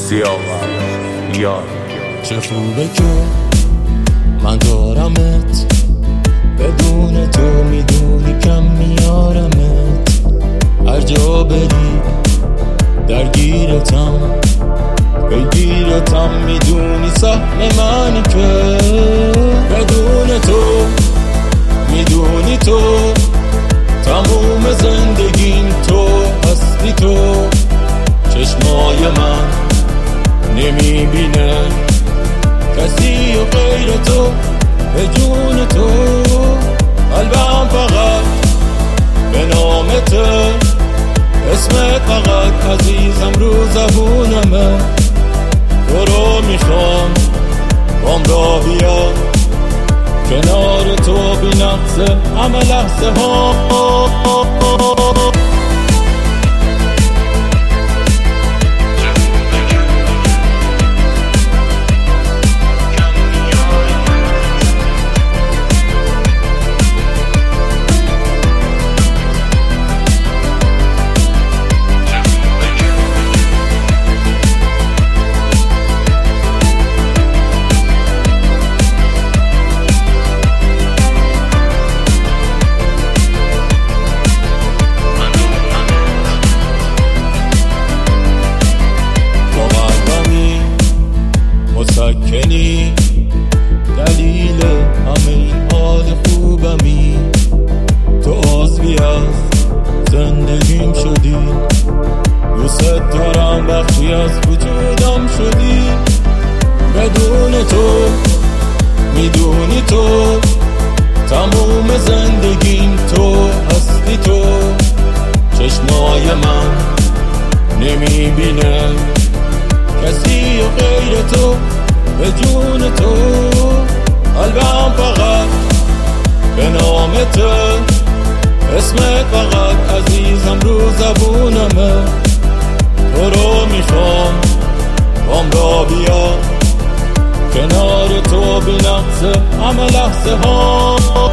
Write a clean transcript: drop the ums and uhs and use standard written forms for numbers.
سیاوش یار. چه خوبه که من دارمت، بدون تو میدونی کم میارمت. هر جا بری درگیرتم، بگیرتم، میدونی سهم منی که بدون تو میدونی تو تموم زندگیم تو هستی. تو چشمای من نمیبینه کسی و غیر تو، به جون تو قلبم فقط به نامته، اسمت فقط عزیزم رو زبونمه. تو رو میخوام بام را بیا، کنار تو بی نقصه همه لحظه ها. مسکنی دلیل همه این حال خوبمی، تو عضوی از زندگیم شدی، دوست دارم بخشی از وجودم شدی. بدون تو میدونی تو تموم زندگیم تو هستی. تو چشمای من نمیبینه کسی و غیر تو، به جون تو قلبم فقط به نامته، اسمت فقط عزیزم رو زبونمه. تو رو میخوام بام را بیا، کنار تو بی نقصه همه لحظه ها.